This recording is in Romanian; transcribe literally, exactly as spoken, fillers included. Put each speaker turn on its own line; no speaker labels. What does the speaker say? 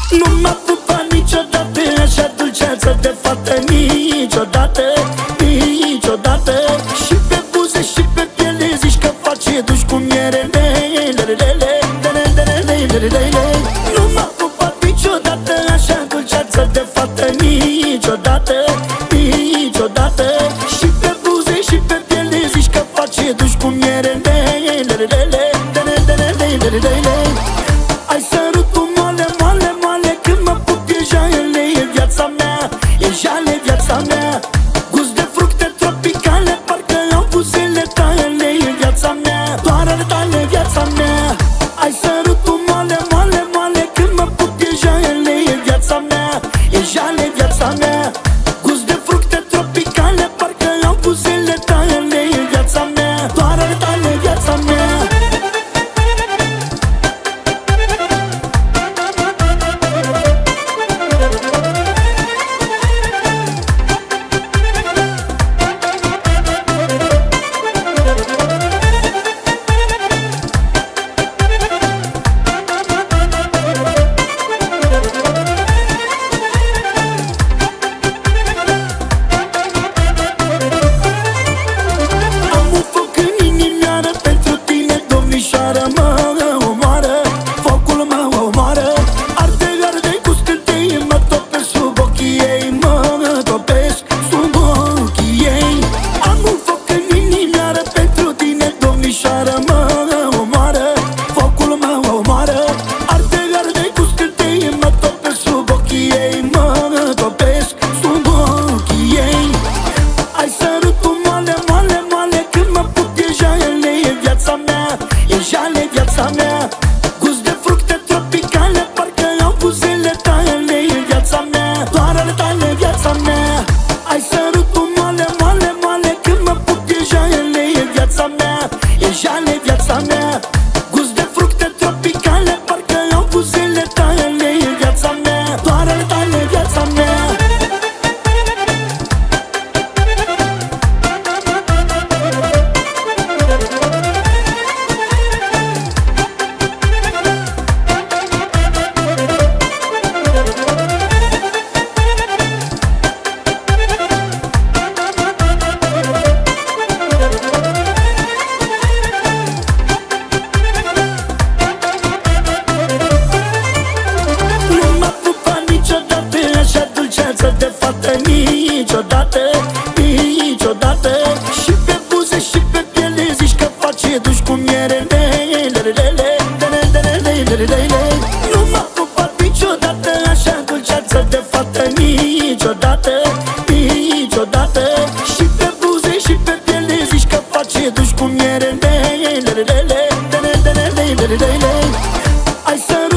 Nu m-a pupat niciodată așa dulceață de fată, niciodată, niciodată. Și pe buze și pe piele zici că face duș cu miere. Nu m-a pupat niciodată așa dulceață de fată, niciodată, niciodată. Și pe buze și pe piele zici că face duș cu miere. Ai sărutul moale, moale, moale, când mă pup e jale, e viața mea, e jale viața mea. Gust de fructe tropicale, parcă au buzele tale, e viața mea, doar ale tale viața mea. Ai sărutul moale, moale, moale, când mă pup e jale, e viața mea, e jale viața mea. Gust de fructe tropicale, parcă au buzele tale, e viața mea, doar ale tale viața mea. Jale viața mea, gust de fructe tropicale, parcă au buzele tale, e viața mea, doar ale tale viața mea. Ai sărutul moale, moale, moale, când mă pup e jale, e viața mea, e jale viața mea. Gust de fructe tropicale, parcă au buzele tale, e viața mea, doar ale tale viața mea. De fată, niciodată, niciodată. Și pe buze și pe piele zici că face duș cu miere. Nu m-a pupat niciodată așa dulceață de fată, niciodată, niciodată. Și pe buze și pe piele zici că face duș cu miere. Ai să